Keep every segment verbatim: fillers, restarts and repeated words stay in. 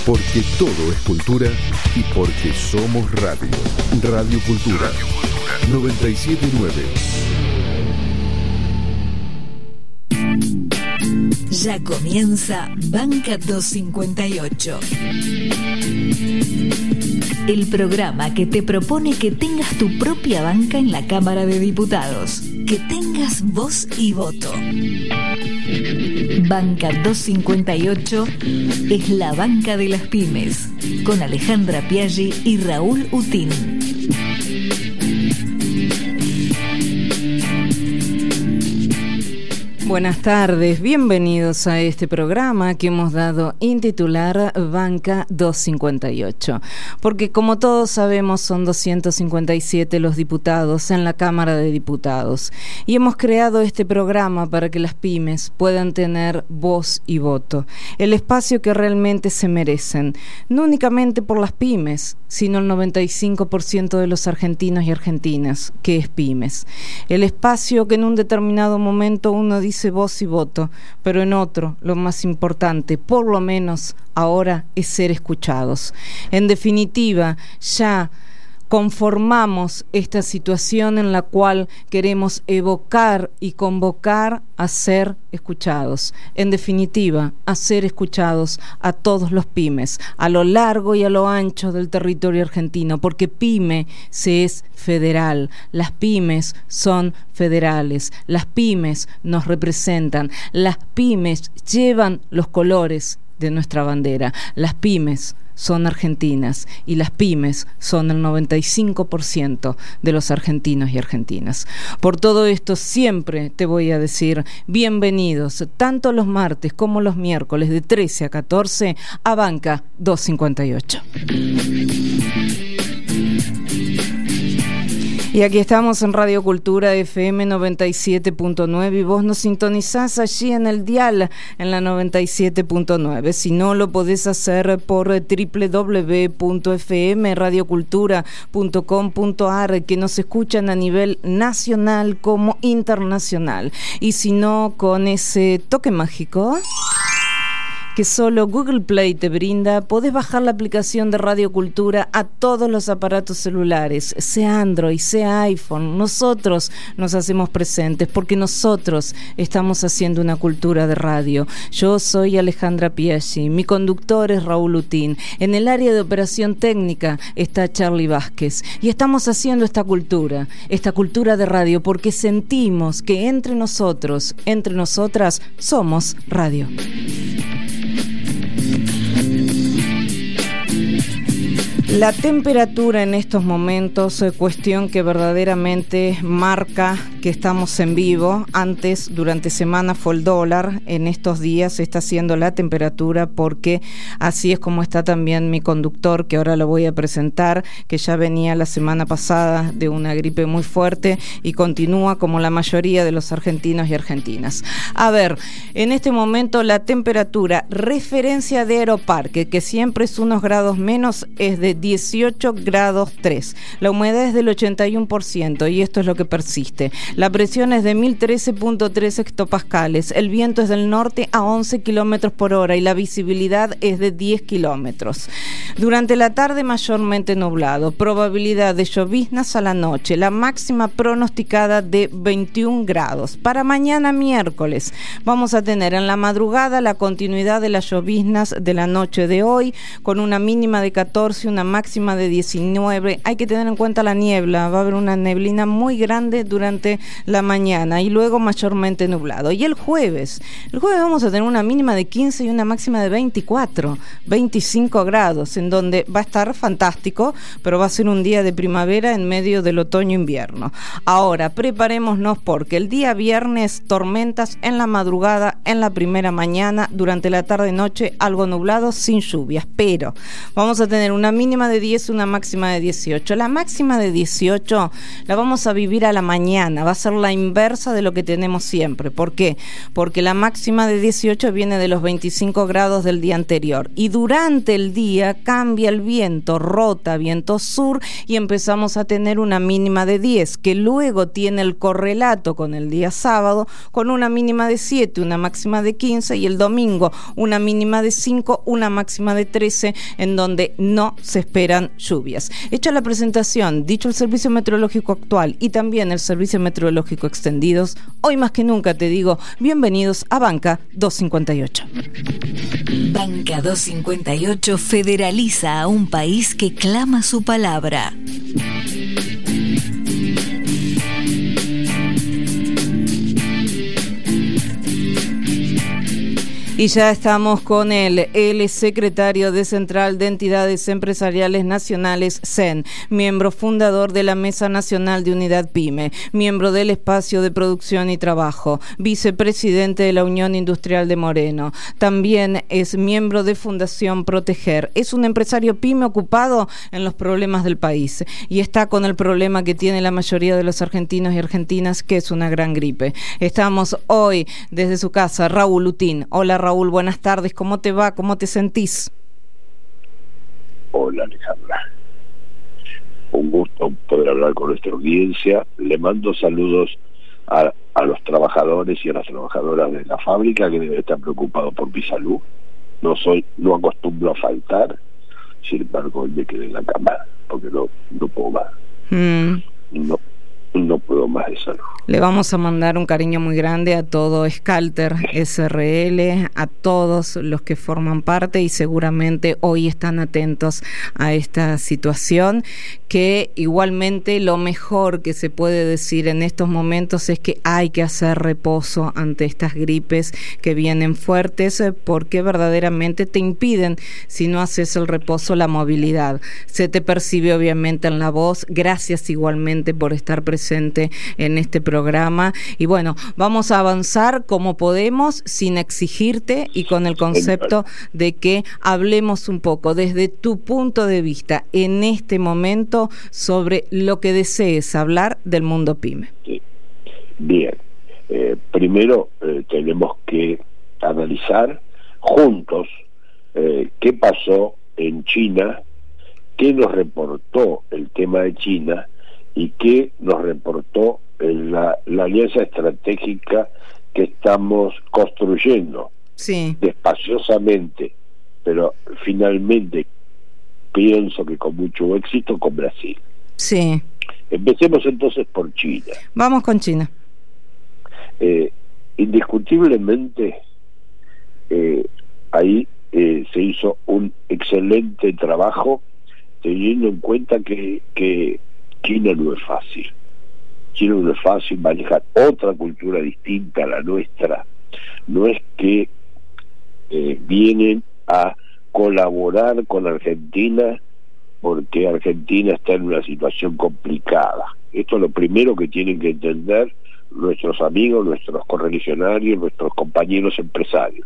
Porque todo es cultura y porque somos radio. Radio Cultura, radio Cultura. noventa y siete punto nueve. Ya comienza Banca doscientos cincuenta y ocho. El programa que te propone que tengas tu propia banca en la Cámara de Diputados. Que tengas voz y voto. Banca doscientos cincuenta y ocho es la banca de las pymes, con Alejandra Piaggi y Raúl Utín. Buenas tardes, bienvenidos a este programa que hemos dado intitular Banca doscientos cincuenta y ocho, porque como todos sabemos son doscientos cincuenta y siete los diputados en la Cámara de Diputados y hemos creado este programa para que las pymes puedan tener voz y voto, el espacio que realmente se merecen, no únicamente por las pymes, sino el noventa y cinco por ciento de los argentinos y argentinas, que es pymes, el espacio que en un determinado momento uno dice voz y voto, pero en otro, lo más importante, por lo menos ahora, es ser escuchados. En definitiva, ya conformamos esta situación en la cual queremos evocar y convocar a ser escuchados. En definitiva, a ser escuchados a todos los pymes, a lo largo y a lo ancho del territorio argentino, porque pyme se es federal. Las pymes son federales. Las pymes nos representan. Las pymes llevan los colores de nuestra bandera. Las pymes son argentinas y las pymes son el noventa y cinco por ciento de los argentinos y argentinas. Por todo esto siempre te voy a decir bienvenidos tanto los martes como los miércoles de trece a catorce a Banca doscientos cincuenta y ocho. Y aquí estamos en Radio Cultura F M noventa y siete punto nueve y vos nos sintonizás allí en el dial en la noventa y siete punto nueve. Si no, lo podés hacer por doble u doble u doble u punto f m radio cultura punto com punto a r, que nos escuchan a nivel nacional como internacional. Y si no, con ese toque mágico que solo Google Play te brinda, podés bajar la aplicación de Radio Cultura a todos los aparatos celulares, sea Android, sea iPhone. Nosotros nos hacemos presentes porque nosotros estamos haciendo una cultura de radio. Yo soy Alejandra Piaggi, mi conductor es Raúl Utín. En el área de operación técnica está Charlie Vázquez y estamos haciendo esta cultura, esta cultura de radio porque sentimos que entre nosotros, entre nosotras, somos radio. La temperatura en estos momentos, eh, cuestión que verdaderamente marca que estamos en vivo. Antes, durante semana fue el dólar, en estos días está siendo la temperatura porque así es como está también mi conductor, que ahora lo voy a presentar, que ya venía la semana pasada de una gripe muy fuerte y continúa como la mayoría de los argentinos y argentinas. A ver, en este momento la temperatura, referencia de Aeroparque, que siempre es unos grados menos, es de dieciocho grados tres. La humedad es del ochenta y uno por ciento y esto es lo que persiste. La presión es de mil trece punto tres hectopascales. El viento es del norte a once kilómetros por hora y la visibilidad es de diez kilómetros. Durante la tarde mayormente nublado. Probabilidad de lloviznas a la noche. La máxima pronosticada de veintiún grados. Para mañana miércoles vamos a tener en la madrugada la continuidad de las lloviznas de la noche de hoy con una mínima de catorce, una máxima de diecinueve. Hay que tener en cuenta la niebla, va a haber una neblina muy grande durante la mañana y luego mayormente nublado. Y el jueves, el jueves vamos a tener una mínima de quince y una máxima de veinticuatro, veinticinco grados, en donde va a estar fantástico, pero va a ser un día de primavera en medio del otoño-invierno. Ahora, preparémonos porque el día viernes, tormentas en la madrugada, en la primera mañana, durante la tarde-noche, algo nublado, sin lluvias, pero vamos a tener una mínima de diez, una máxima de dieciocho. La máxima de dieciocho la vamos a vivir a la mañana, va a ser la inversa de lo que tenemos siempre. ¿Por qué? Porque la máxima de dieciocho viene de los veinticinco grados del día anterior y durante el día cambia el viento, rota viento sur y empezamos a tener una mínima de diez, que luego tiene el correlato con el día sábado, con una mínima de siete, una máxima de quince, y el domingo una mínima de cinco, una máxima de trece, en donde no se esperan lluvias. Hecha la presentación, dicho el servicio meteorológico actual y también el servicio meteorológico extendidos, hoy más que nunca te digo, bienvenidos a Banca doscientos cincuenta y ocho. Banca doscientos cincuenta y ocho federaliza a un país que clama su palabra. Y ya estamos con él, el secretario de Central de Entidades Empresariales Nacionales, C E N, miembro fundador de la Mesa Nacional de Unidad PYME, miembro del Espacio de Producción y Trabajo, vicepresidente de la Unión Industrial de Moreno. También es miembro de Fundación Proteger. Es un empresario PYME ocupado en los problemas del país y está con el problema que tiene la mayoría de los argentinos y argentinas, que es una gran gripe. Estamos hoy desde su casa, Raúl Utín. Hola, Raúl. Raúl, buenas tardes, ¿cómo te va? ¿Cómo te sentís? Hola, Alejandra. Un gusto poder hablar con nuestra audiencia. Le mando saludos a, a los trabajadores y a las trabajadoras de la fábrica, que deben estar preocupados por mi salud. No soy, no acostumbro a faltar, sin embargo hoy me quedé en la cama porque no, no puedo más. Mm. No, no puedo más de salud. Le vamos a mandar un cariño muy grande a todo Scalter S R L, a todos los que forman parte y seguramente hoy están atentos a esta situación, que igualmente lo mejor que se puede decir en estos momentos es que hay que hacer reposo ante estas gripes que vienen fuertes, porque verdaderamente te impiden, si no haces el reposo, la movilidad. Se te percibe obviamente en la voz. Gracias igualmente por estar presente en este programa. programa y bueno, vamos a avanzar como podemos sin exigirte y con el concepto de que hablemos un poco desde tu punto de vista en este momento sobre lo que desees hablar del mundo PYME. Sí. Bien, eh, primero eh, tenemos que analizar juntos eh, qué pasó en China, qué nos reportó el tema de China y qué nos reportó La, la alianza estratégica que estamos construyendo, sí, despaciosamente, pero finalmente pienso que con mucho éxito con Brasil. Sí. Empecemos entonces por China. Vamos con China. Eh, indiscutiblemente eh, ahí eh, se hizo un excelente trabajo, teniendo en cuenta que, que China no es fácil. China no es fácil manejar otra cultura distinta a la nuestra. No es que eh, vienen a colaborar con Argentina porque Argentina está en una situación complicada. Esto es lo primero que tienen que entender nuestros amigos, nuestros correligionarios, nuestros compañeros empresarios.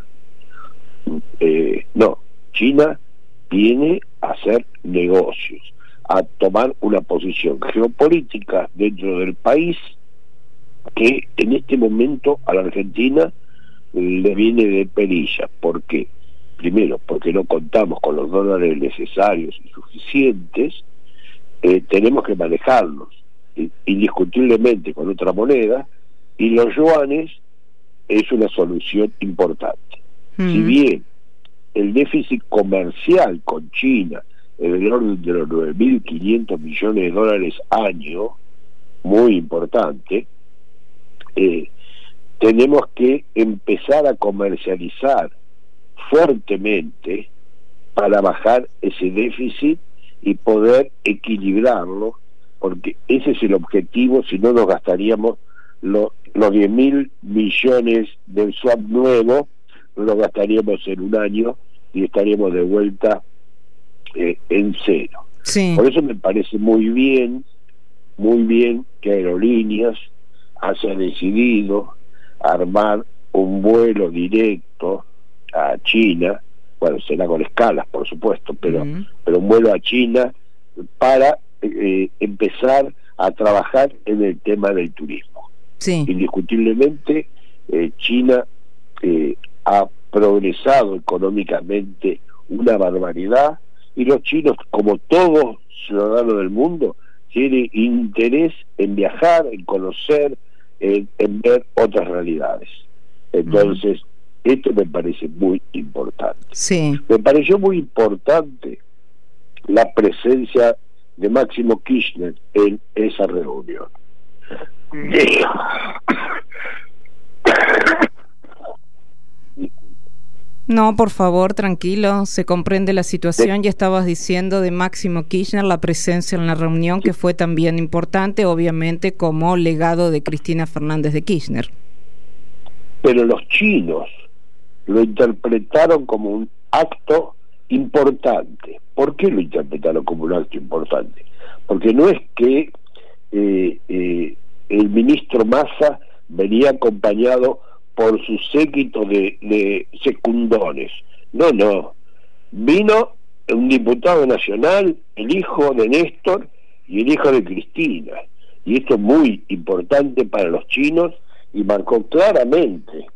Eh, no, China viene a hacer negocios, a tomar una posición geopolítica dentro del país que en este momento a la Argentina le viene de perilla. ¿Por qué? Primero, porque no contamos con los dólares necesarios y suficientes, eh, tenemos que manejarlos indiscutiblemente con otra moneda, y los yuanes es una solución importante. Mm. Si bien el déficit comercial con China en el orden de los nueve mil quinientos millones de dólares año, muy importante, eh, tenemos que empezar a comercializar fuertemente para bajar ese déficit y poder equilibrarlo, porque ese es el objetivo. Si no, nos gastaríamos lo, los diez mil millones del swap nuevo, no los gastaríamos en un año y estaríamos de vuelta Eh, en cero. Sí. Por eso me parece muy bien, muy bien que Aerolíneas haya decidido armar un vuelo directo a China, bueno, será con escalas, por supuesto, pero, uh-huh. pero un vuelo a China para eh, empezar a trabajar en el tema del turismo. Sí. Indiscutiblemente, eh, China eh, ha progresado económicamente una barbaridad. y los chinos, como todo ciudadano del mundo, tienen interés en viajar, en conocer, en, en ver otras realidades. Entonces, mm. esto me parece muy importante. Sí. Me pareció muy importante la presencia de Máximo Kirchner en esa reunión. No, por favor, tranquilo, se comprende la situación. Ya estabas diciendo de Máximo Kirchner, la presencia en la reunión, que fue también importante, obviamente, como legado de Cristina Fernández de Kirchner. Pero los chinos lo interpretaron como un acto importante. ¿Por qué lo interpretaron como un acto importante? Porque no es que eh, eh, el ministro Massa venía acompañado por su séquito de, de secundones. No, no. Vino un diputado nacional, el hijo de Néstor y el hijo de Cristina. Y esto es muy importante para los chinos y marcó claramente,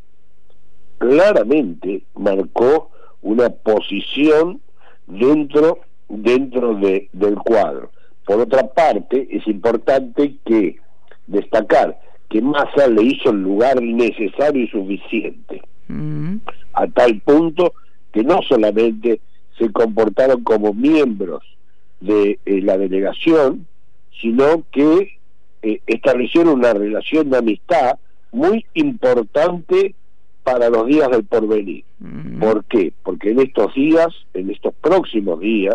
claramente marcó una posición dentro, dentro de, del cuadro. Por otra parte, es importante que destacar que Massa le hizo el lugar necesario y suficiente, mm. a tal punto que no solamente se comportaron como miembros de eh, la delegación, sino que eh, establecieron una relación de amistad muy importante para los días del porvenir. Mm. ¿Por qué? Porque en estos días, en estos próximos días,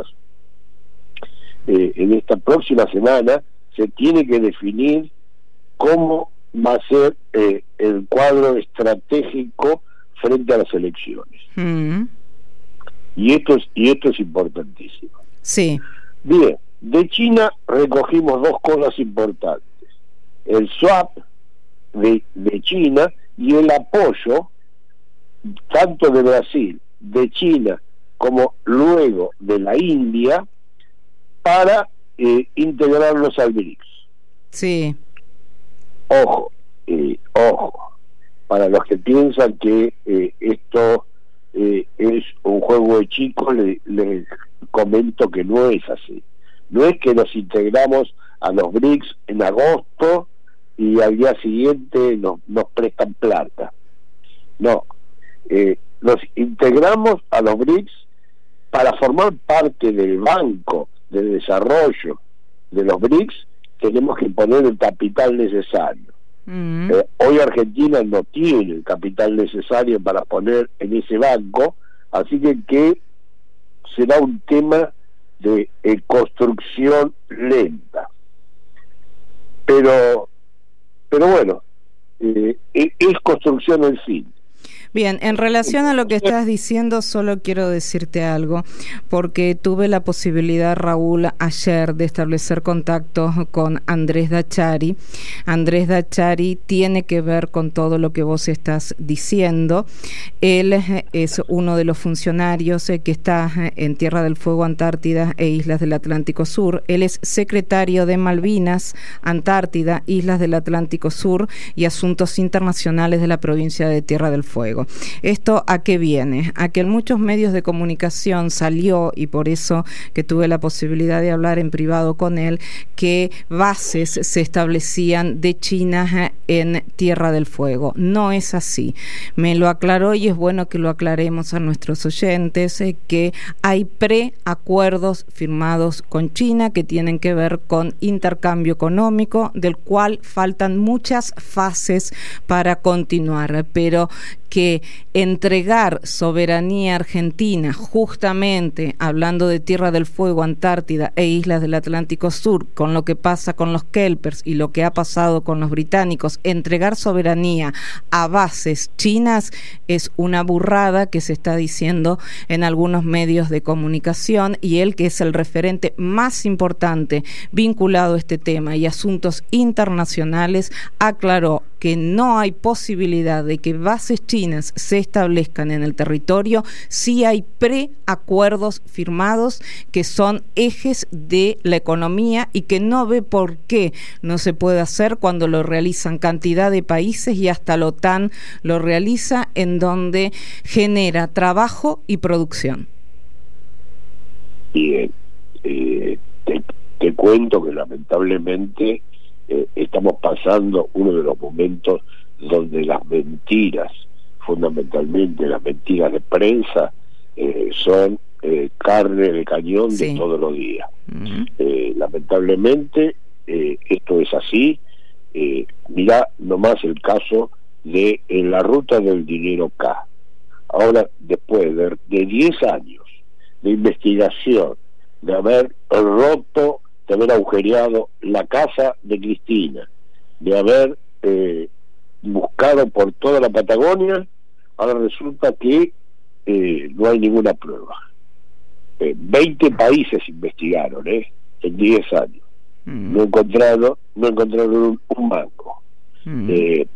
eh, en esta próxima semana, se tiene que definir cómo va a ser eh, el cuadro estratégico frente a las elecciones. Mm. Y esto es y esto es importantísimo. Sí. Bien, de China recogimos dos cosas importantes: el swap de, de China y el apoyo tanto de Brasil, de China, como luego de la India para eh, integrarlos al BRICS. Sí. Ojo, eh, ojo, para los que piensan que eh, esto eh, es un juego de chicos, les le comento que no es así. No es que nos integramos a los BRICS en agosto y al día siguiente nos, nos prestan plata. No, eh, nos integramos a los BRICS para formar parte del Banco de Desarrollo de los BRICS. Tenemos que poner el capital necesario. Mm. Eh, hoy Argentina no tiene el capital necesario para poner en ese banco, así que, que será un tema de eh, construcción lenta. Pero, pero bueno, eh, es construcción en fin. Bien, en relación a lo que estás diciendo, solo quiero decirte algo, porque tuve la posibilidad, Raúl, ayer de establecer contacto con Andrés Dachari. Andrés Dachari tiene que ver con todo lo que vos estás diciendo. Él es uno de los funcionarios que está en Tierra del Fuego, Antártida e Islas del Atlántico Sur. Él es secretario de Malvinas, Antártida, Islas del Atlántico Sur y Asuntos Internacionales de la provincia de Tierra del Fuego. ¿Esto a qué viene? A que en muchos medios de comunicación salió, y por eso que tuve la posibilidad de hablar en privado con él, que bases se establecían de China en Tierra del Fuego. No es así. Me lo aclaró y es bueno que lo aclaremos a nuestros oyentes, eh, que hay preacuerdos firmados con China que tienen que ver con intercambio económico, del cual faltan muchas fases para continuar, pero que entregar soberanía argentina, justamente hablando de Tierra del Fuego, Antártida e Islas del Atlántico Sur, con lo que pasa con los kelpers y lo que ha pasado con los británicos, entregar soberanía a bases chinas es una burrada que se está diciendo en algunos medios de comunicación, y él, que es el referente más importante vinculado a este tema y asuntos internacionales, aclaró que no hay posibilidad de que bases chinas se establezcan en el territorio si hay preacuerdos firmados que son ejes de la economía, y que no ve por qué no se puede hacer cuando lo realizan cantidad de países, y hasta la OTAN lo realiza, en donde genera trabajo y producción. Bien, eh, te, te cuento que lamentablemente eh, estamos pasando uno de los momentos donde las mentiras, fundamentalmente las mentiras de prensa, eh, son eh, carne de cañón sí. de todos los días. Uh-huh. Eh, lamentablemente eh, esto es así. Eh, mirá nomás el caso de en la ruta del dinero K. Ahora, después de, de diez años de investigación, de haber roto, de haber agujereado la casa de Cristina, de haber eh, buscado por toda la Patagonia, ahora resulta que eh, no hay ninguna prueba. Eh, veinte países investigaron eh, en diez años. Mm. No encontraron, no encontraron un, un banco. Mm. Eh,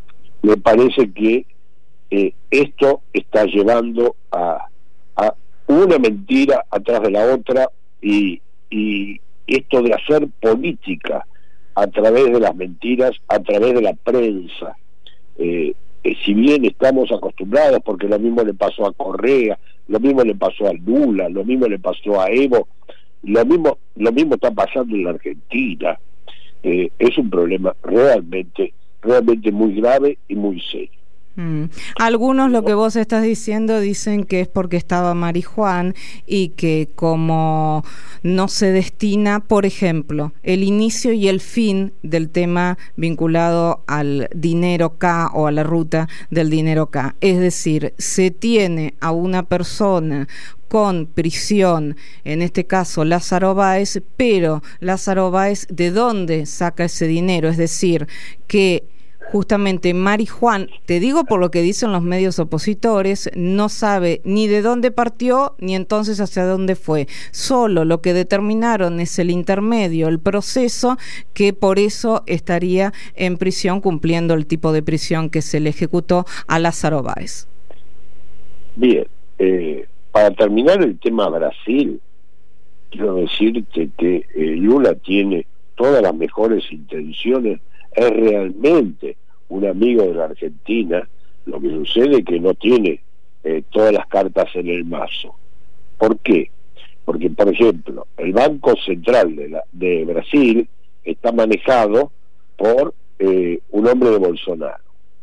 me parece que eh, esto está llevando a, a una mentira atrás de la otra, y, y esto de hacer política a través de las mentiras, a través de la prensa, eh, eh, si bien estamos acostumbrados, porque lo mismo le pasó a Correa, lo mismo le pasó a Lula, lo mismo le pasó a Evo, lo mismo lo mismo está pasando en la Argentina. Eh, es un problema realmente realmente muy grave y muy serio. Mm. Algunos, lo que vos estás diciendo, dicen que es porque estaba Marijuán y que como no se destina, por ejemplo, el inicio y el fin del tema vinculado al dinero K o a la ruta del dinero K. Es decir, se tiene a una persona con prisión, en este caso Lázaro Báez, pero Lázaro Báez, ¿de dónde saca ese dinero? Es decir, que justamente Marijuán, te digo por lo que dicen los medios opositores, no sabe ni de dónde partió ni entonces hacia dónde fue. Solo lo que determinaron es el intermedio, el proceso, que por eso estaría en prisión cumpliendo el tipo de prisión que se le ejecutó a Lázaro Báez. Bien, eh, para terminar el tema Brasil, quiero decirte que eh, Lula tiene todas las mejores intenciones, es realmente un amigo de la Argentina. Lo que sucede es que no tiene eh, todas las cartas en el mazo. ¿Por qué? Porque, por ejemplo, el Banco Central de, la, de Brasil está manejado por eh, un hombre de Bolsonaro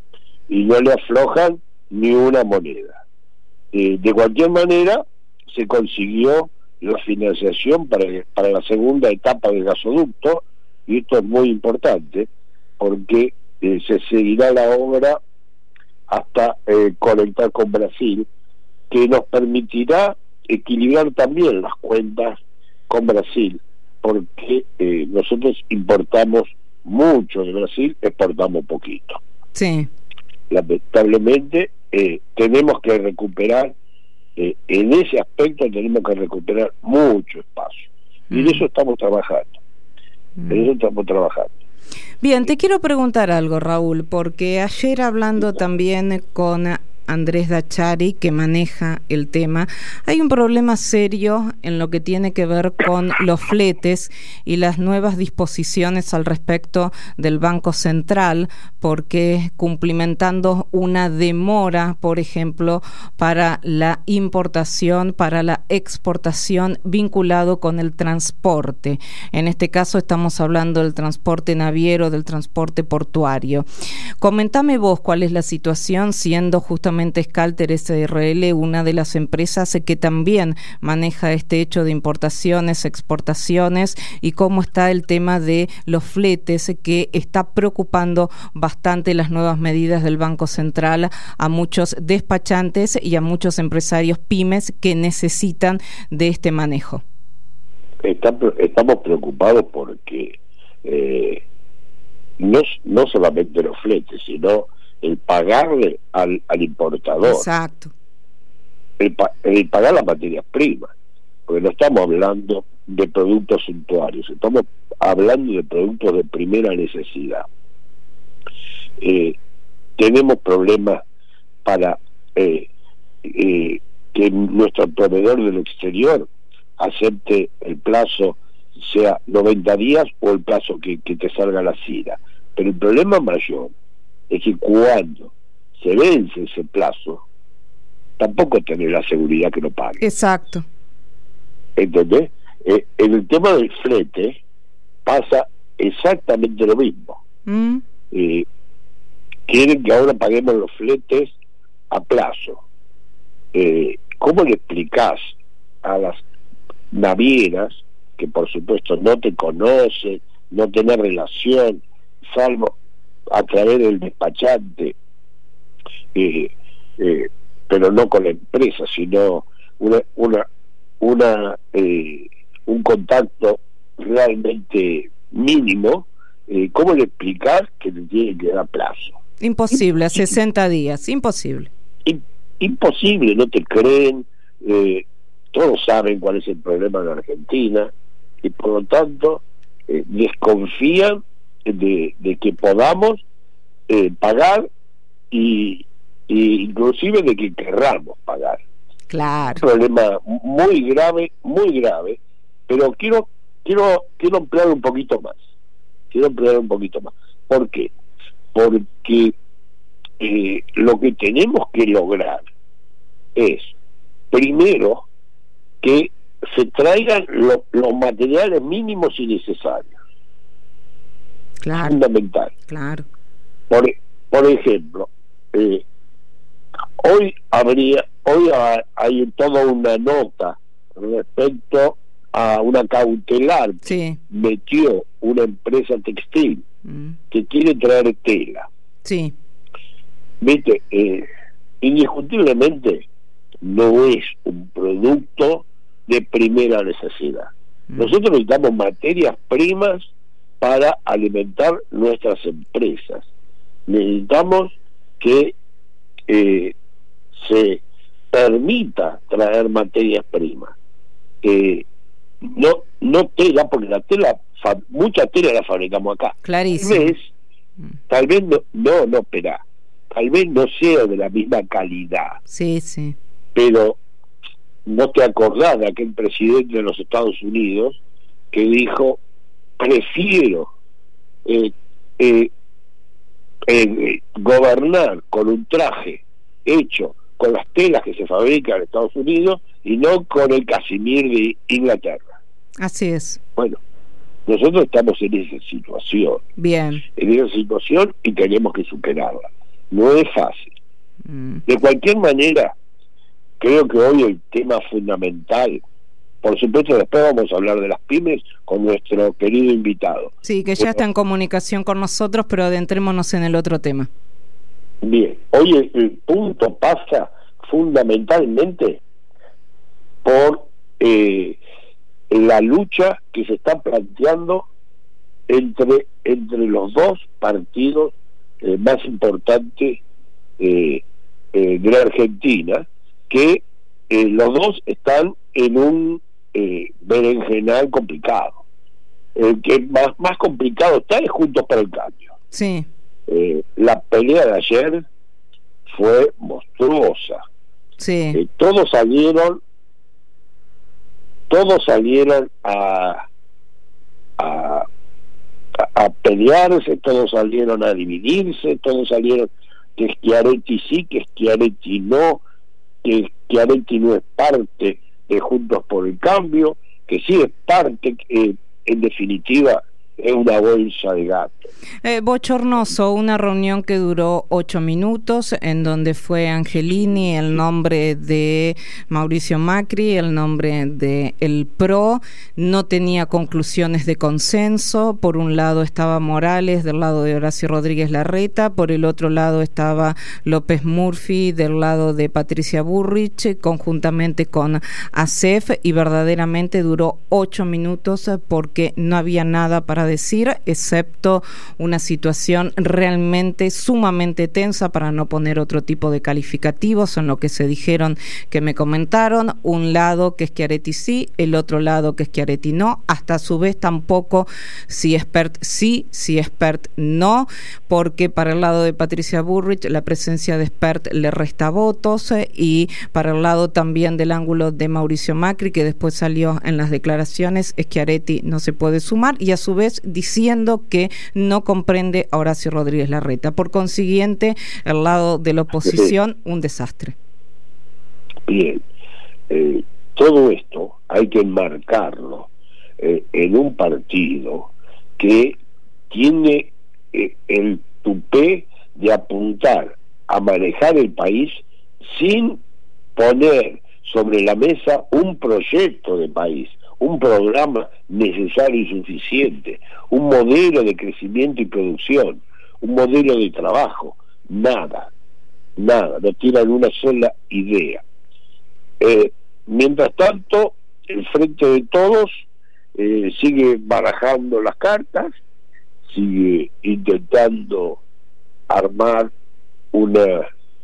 y no le aflojan ni una moneda. Eh, de cualquier manera, se consiguió la financiación para, para la segunda etapa del gasoducto, y esto es muy importante porque eh, se seguirá la obra hasta eh, conectar con Brasil, que nos permitirá equilibrar también las cuentas con Brasil, porque eh, nosotros importamos mucho de Brasil, exportamos poquito. Sí. Lamentablemente eh, tenemos que recuperar, eh, en ese aspecto tenemos que recuperar mucho espacio, mm. y en eso estamos trabajando, mm. en eso estamos trabajando. Bien, te quiero preguntar algo, Raúl, porque ayer hablando también con Andrés Dachari, que maneja el tema, hay un problema serio en lo que tiene que ver con los fletes y las nuevas disposiciones al respecto del Banco Central, porque cumplimentando una demora, por ejemplo, para la importación, para la exportación vinculado con el transporte. En este caso estamos hablando del transporte naviero, del transporte portuario. Comentame vos cuál es la situación, siendo justamente Scalter S R L una de las empresas que también maneja este hecho de importaciones, exportaciones, y cómo está el tema de los fletes, que está preocupando bastante las nuevas medidas del Banco Central a muchos despachantes y a muchos empresarios pymes que necesitan de este manejo. Está, estamos preocupados porque eh, no, no solamente los fletes, sino el pagarle al, al importador. Exacto. El, el pagar las materias primas, porque no estamos hablando de productos suntuarios, estamos hablando de productos de primera necesidad. Eh, tenemos problemas para eh, eh, que nuestro proveedor del exterior acepte el plazo, sea noventa días o el plazo que, que te salga la CIRA. Pero el problema mayor es que cuando se vence ese plazo, tampoco tenés la seguridad que lo pague. Exacto. ¿entendés? Eh, en el tema del flete pasa exactamente lo mismo. Mm. Eh, quieren que ahora paguemos los fletes a plazo. Eh, ¿Cómo le explicás a las navieras, que por supuesto no te conocen, no tienen relación, salvo a través del despachante, eh, eh, pero no con la empresa, sino una una una eh, un contacto realmente mínimo? Eh, ¿Cómo le explicás que le tiene que dar plazo? Imposible, a sesenta días, imposible. Imposible, no te creen, eh, todos saben cuál es el problema de Argentina, y por lo tanto eh, desconfían de, de que podamos eh, pagar y, y inclusive de que querramos pagar. Claro. Un problema muy grave, muy grave, pero quiero quiero quiero ampliar un poquito más. Quiero ampliar un poquito más. ¿Por qué? Porque eh, lo que tenemos que lograr es, primero, que se traigan lo, los materiales mínimos y necesarios. Claro. Fundamental. Claro. Por, por ejemplo, eh, hoy habría, hoy hay toda una nota respecto a una cautelar sí. que metió una empresa textil mm. que quiere traer tela. Sí. Viste, eh, indiscutiblemente no es un producto de primera necesidad. Mm. Nosotros necesitamos materias primas para alimentar nuestras empresas. Necesitamos que eh, se permita traer materias primas. Eh, no no tela, porque la tela, fa, mucha tela la fabricamos acá. Clarísimo. Tal vez, tal vez no, no, no, espera, tal vez no sea de la misma calidad. Sí, sí. Pero no te acordás de aquel presidente de los Estados Unidos que dijo: prefiero eh, eh, eh, gobernar con un traje hecho con las telas que se fabrican en Estados Unidos y no con el casimir de Inglaterra. Así es. Bueno, nosotros estamos en esa situación. Bien. En esa situación y tenemos que superarla. No es fácil. Mm. De cualquier manera, creo que hoy el tema fundamental, por supuesto después vamos a hablar de las pymes con nuestro querido invitado. Sí, que ya está en comunicación con nosotros, pero adentrémonos en el otro tema. Bien, hoy el, el punto pasa fundamentalmente por eh, la lucha que se está planteando entre entre los dos partidos eh, más importantes eh, eh, de la Argentina, que eh, los dos están en un eh, berenjenal complicado. El que más, más complicado está es Juntos por el Cambio. Sí. Eh, la pelea de ayer fue monstruosa. Sí. Eh, todos salieron todos salieron a, a a pelearse, todos salieron a dividirse, todos salieron que Schiaretti sí, que Schiaretti no, que Schiaretti no es parte de Juntos por el Cambio, que sí es parte, eh, en definitiva es una bolsa de gato. Eh, bochornoso, una reunión que duró ocho minutos, en donde fue Angelini, el nombre de Mauricio Macri, el nombre de el P R O, no tenía conclusiones de consenso. Por un lado estaba Morales, del lado de Horacio Rodríguez Larreta, por el otro lado estaba López Murphy, del lado de Patricia Bullrich, conjuntamente con A C E F, y verdaderamente duró ocho minutos porque no había nada para decir, excepto una situación realmente sumamente tensa, para no poner otro tipo de calificativos en lo que se dijeron, que me comentaron. Un lado que Schiaretti sí, el otro lado que Schiaretti no, hasta a su vez tampoco si Espert sí, si Espert no, porque para el lado de Patricia Bullrich la presencia de Espert le resta votos, eh, y para el lado también del ángulo de Mauricio Macri, que después salió en las declaraciones, Schiaretti no se puede sumar, y a su vez diciendo que no comprende a Horacio Rodríguez Larreta. Por consiguiente, el lado de la oposición, un desastre. Bien, eh, todo esto hay que enmarcarlo eh, en un partido que tiene eh, el tupé de apuntar a manejar el país sin poner sobre la mesa un proyecto de país, un programa necesario y suficiente, un modelo de crecimiento y producción, un modelo de trabajo. Nada, nada, no tienen una sola idea. Eh, mientras tanto, el Frente de Todos eh, sigue barajando las cartas, sigue intentando armar una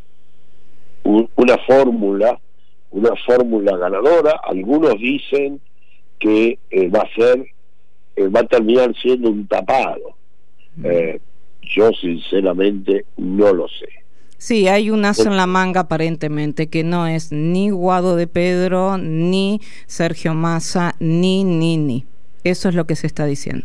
un, una fórmula, una fórmula ganadora. Algunos dicen que eh, va a ser, eh, va a terminar siendo un tapado. Eh, yo sinceramente no lo sé. Sí, hay un as en la manga aparentemente, que no es ni Guado de Pedro, ni Sergio Massa, ni, ni, ni. Eso es lo que se está diciendo.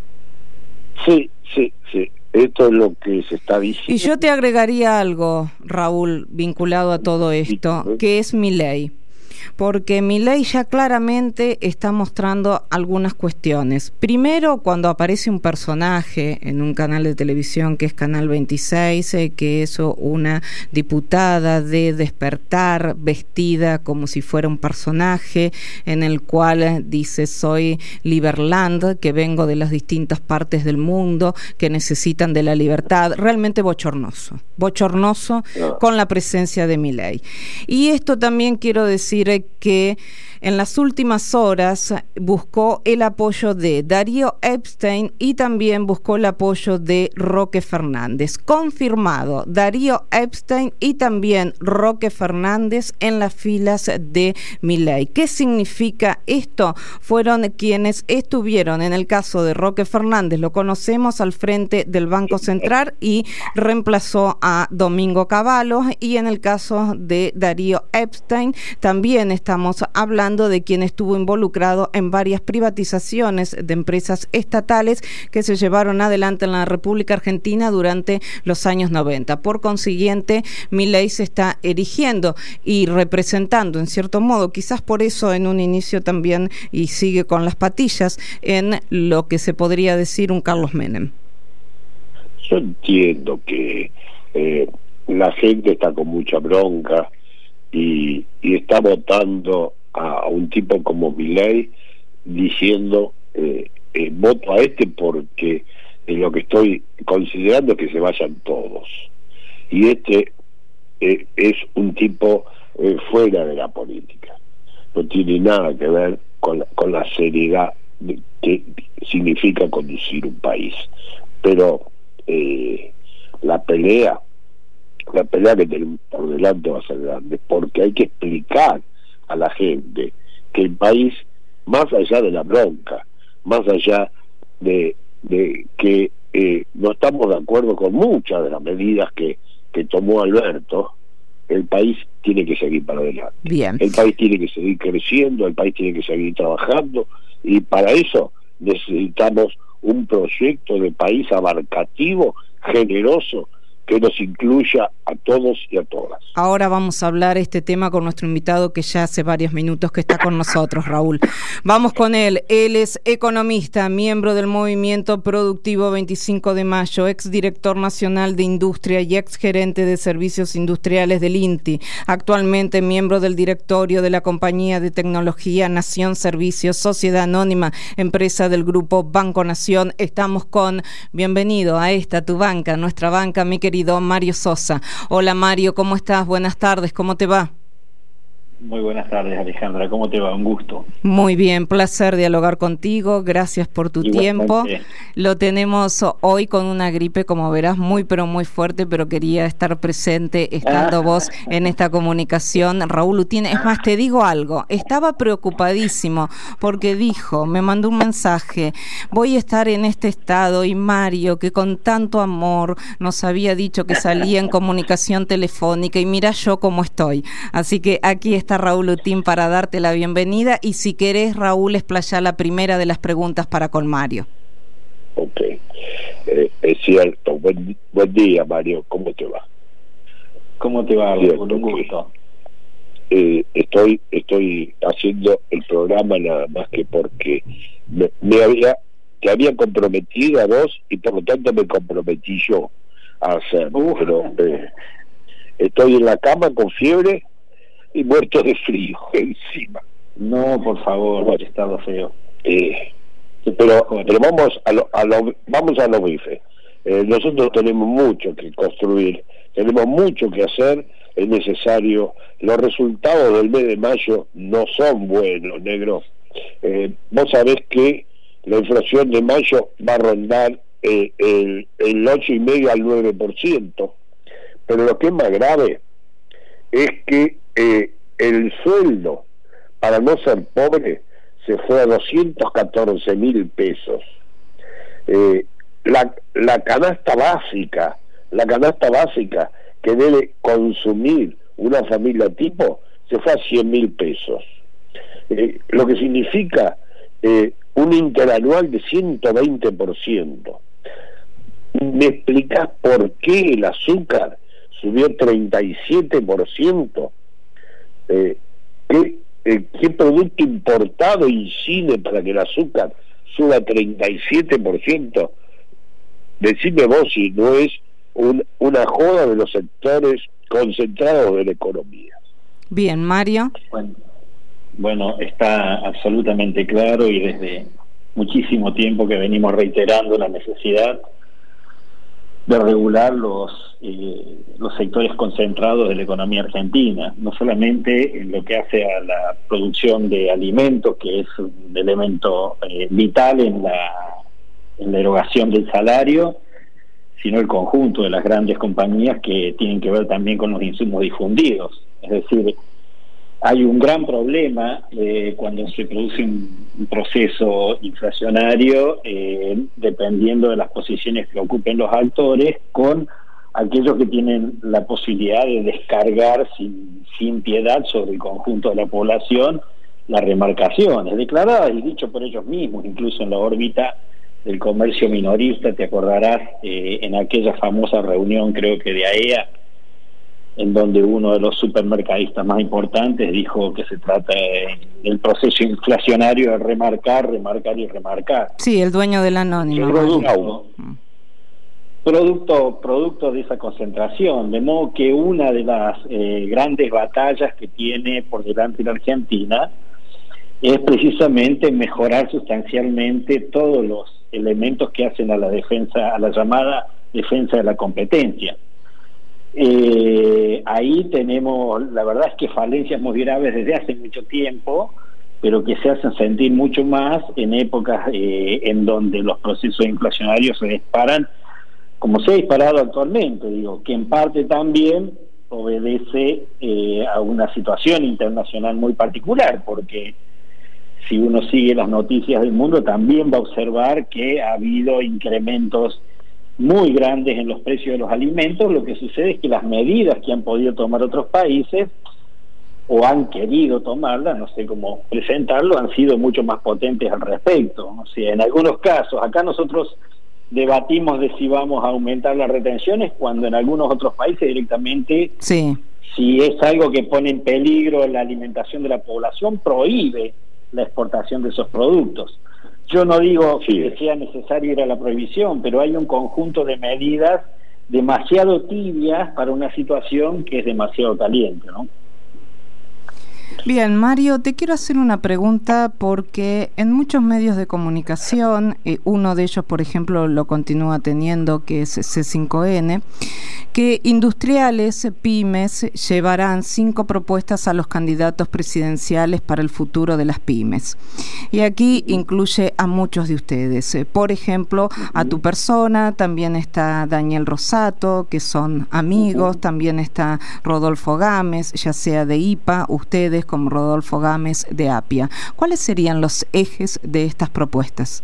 Sí, sí, sí. Esto es lo que se está diciendo. Y yo te agregaría algo, Raúl, vinculado a todo esto, que es Milei. Porque Milei ya claramente está mostrando algunas cuestiones. Primero, cuando aparece un personaje en un canal de televisión que es Canal veintiséis, eh, que es una diputada de Despertar vestida como si fuera un personaje, en el cual dice: soy Liberland, que vengo de las distintas partes del mundo, que necesitan de la libertad. Realmente bochornoso, bochornoso no. con la presencia de Milei. Y esto también quiero decir que en las últimas horas buscó el apoyo de Darío Epstein y también buscó el apoyo de Roque Fernández. Confirmado, Darío Epstein y también Roque Fernández en las filas de Milei. ¿Qué significa esto? Fueron quienes estuvieron, en el caso de Roque Fernández, lo conocemos al frente del Banco Central y reemplazó a Domingo Cavallo, y en el caso de Darío Epstein también estamos hablando de quien estuvo involucrado en varias privatizaciones de empresas estatales que se llevaron adelante en la República Argentina durante los años noventa. Por consiguiente, Milei se está erigiendo y representando en cierto modo, quizás por eso en un inicio también, y sigue con las patillas, en lo que se podría decir un Carlos Menem. Yo entiendo que eh, la gente está con mucha bronca y, y está votando a un tipo como Milei diciendo eh, eh, voto a este porque eh, lo que estoy considerando es que se vayan todos, y este eh, es un tipo eh, fuera de la política, no tiene nada que ver con la, con la seriedad de, que significa conducir un país. Pero eh, la pelea la pelea que tenemos por delante va a ser grande, porque hay que explicar a la gente que el país, más allá de la bronca, más allá de, de que eh, no estamos de acuerdo con muchas de las medidas que, que tomó Alberto, el país tiene que seguir para adelante. Bien. El país tiene que seguir creciendo, el país tiene que seguir trabajando, y para eso necesitamos un proyecto de país abarcativo, generoso, que nos incluya a todos y a todas. Ahora vamos a hablar este tema con nuestro invitado, que ya hace varios minutos que está con nosotros, Raúl. Vamos con él. Él es economista, miembro del Movimiento Productivo veinticinco de mayo, exdirector nacional de Industria y exgerente de Servicios Industriales del INTI. Actualmente miembro del directorio de la compañía de tecnología Nación Servicios, sociedad anónima, empresa del grupo Banco Nación. Estamos con, bienvenido a esta, tu banca, nuestra banca, mi querido Mario Sosa. Hola Mario, ¿cómo estás? Buenas tardes, ¿cómo te va? Muy buenas tardes, Alejandra, ¿cómo te va? Un gusto. Muy bien, placer dialogar contigo, gracias por tu Igualmente. tiempo. Lo tenemos hoy con una gripe, como verás, muy pero muy fuerte, pero quería estar presente estando ah. vos en esta comunicación. Raúl Utín, es más, te digo algo, estaba preocupadísimo porque dijo, me mandó un mensaje, voy a estar en este estado, y Mario, que con tanto amor nos había dicho que salía en comunicación telefónica, y mira yo cómo estoy. Así que aquí está Está Raúl Utín para darte la bienvenida, y si querés, Raúl, explayá la primera de las preguntas para con Mario. Ok, eh, es cierto. Buen, buen día, Mario, ¿cómo te va? ¿Cómo te va, Raúl? Un gusto. eh, estoy estoy haciendo el programa nada más que porque me, me había te había comprometido a vos y por lo tanto me comprometí yo a hacerlo. Pero eh, estoy en la cama con fiebre y muerto de frío encima. No, por favor, bueno, estado feo. Eh, pero pero vamos a lo, a lo vamos a lo bife. Eh, nosotros tenemos mucho que construir, tenemos mucho que hacer, es necesario. Los resultados del mes de mayo no son buenos, negro. Eh, vos sabés que la inflación de mayo va a rondar eh, el, el ocho y medio al nueve por ciento, pero lo que es más grave es que eh, el sueldo para no ser pobre se fue a doscientos catorce mil pesos. Eh, la, la canasta básica, la canasta básica que debe consumir una familia tipo se fue a cien mil pesos, eh, lo que significa eh, un interanual de ciento veinte por ciento. ¿Me explicás por qué el azúcar subió treinta y siete por ciento? Eh, ¿qué, eh, ¿Qué producto importado incide para que el azúcar suba treinta y siete por ciento? Decime vos si no es un, una joda de los sectores concentrados de la economía. Bien, Mario. Bueno, bueno, está absolutamente claro y desde muchísimo tiempo que venimos reiterando la necesidad de regular los eh, los sectores concentrados de la economía argentina, no solamente en lo que hace a la producción de alimentos, que es un elemento eh, vital en la, en la erogación del salario, sino el conjunto de las grandes compañías que tienen que ver también con los insumos difundidos. Es decir, hay un gran problema eh, cuando se produce un, un proceso inflacionario, eh, dependiendo de las posiciones que ocupen los actores, con aquellos que tienen la posibilidad de descargar sin, sin piedad sobre el conjunto de la población las remarcaciones, declaradas y dicho por ellos mismos, incluso en la órbita del comercio minorista. Te acordarás eh, en aquella famosa reunión, creo que de A E A, en donde uno de los supermercadistas más importantes dijo que se trata del proceso inflacionario de remarcar, remarcar y remarcar. Sí, el dueño del anónimo. Producto, producto, producto de esa concentración, de modo que una de las eh, grandes batallas que tiene por delante la Argentina es precisamente mejorar sustancialmente todos los elementos que hacen a la defensa, a la llamada defensa de la competencia. Eh, ahí tenemos, la verdad es que falencias muy graves desde hace mucho tiempo, pero que se hacen sentir mucho más en épocas eh, en donde los procesos inflacionarios se disparan, como se ha disparado actualmente, digo, que en parte también obedece eh, a una situación internacional muy particular, porque si uno sigue las noticias del mundo también va a observar que ha habido incrementos muy grandes en los precios de los alimentos. Lo que sucede es que las medidas que han podido tomar otros países o han querido tomarlas, no sé cómo presentarlo, han sido mucho más potentes al respecto. O sea, en algunos casos, acá nosotros debatimos de si vamos a aumentar las retenciones, cuando en algunos otros países directamente, sí, si es algo que pone en peligro la alimentación de la población, prohíbe la exportación de esos productos. Yo no digo sí. que sea necesario ir a la prohibición, pero hay un conjunto de medidas demasiado tibias para una situación que es demasiado caliente, ¿no? Bien, Mario, te quiero hacer una pregunta porque en muchos medios de comunicación, eh, uno de ellos, por ejemplo, lo continúa teniendo, que es C cinco N, que industriales, pymes, llevarán cinco propuestas a los candidatos presidenciales para el futuro de las pymes. Y aquí incluye a muchos de ustedes. Eh, por ejemplo, a tu persona, también está Daniel Rosato, que son amigos, también está Rodolfo Gámez, ya sea de I P A, ustedes como Rodolfo Gámez de APIA. ¿Cuáles serían los ejes de estas propuestas?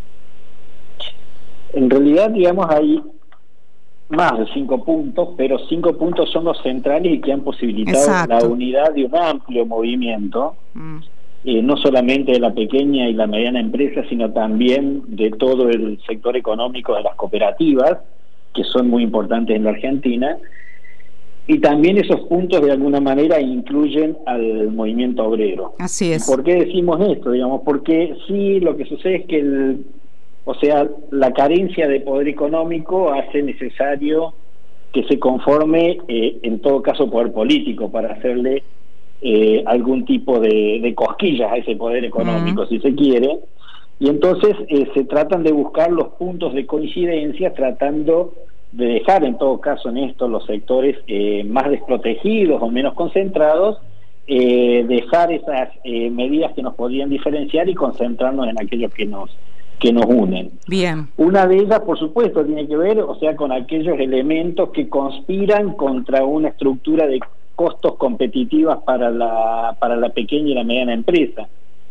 En realidad, digamos, hay más de cinco puntos, pero cinco puntos son los centrales y que han posibilitado Exacto. la unidad de un amplio movimiento, mm. eh, no solamente de la pequeña y la mediana empresa, sino también de todo el sector económico de las cooperativas, que son muy importantes en la Argentina. y también esos puntos de alguna manera incluyen al movimiento obrero. Así es. ¿Por qué decimos esto? Digamos, porque sí, lo que sucede es que el, o sea, la carencia de poder económico hace necesario que se conforme, eh, en todo caso, poder político para hacerle eh, algún tipo de, de cosquillas a ese poder económico, uh-huh. si se quiere, y entonces eh, se tratan de buscar los puntos de coincidencia, tratando de dejar en todo caso en esto los sectores eh, más desprotegidos o menos concentrados, eh, dejar esas eh, medidas que nos podrían diferenciar y concentrarnos en aquellos que nos que nos unen. Bien. Una de ellas, por supuesto, tiene que ver, o sea, con aquellos elementos que conspiran contra una estructura de costos competitivas para la para la pequeña y la mediana empresa.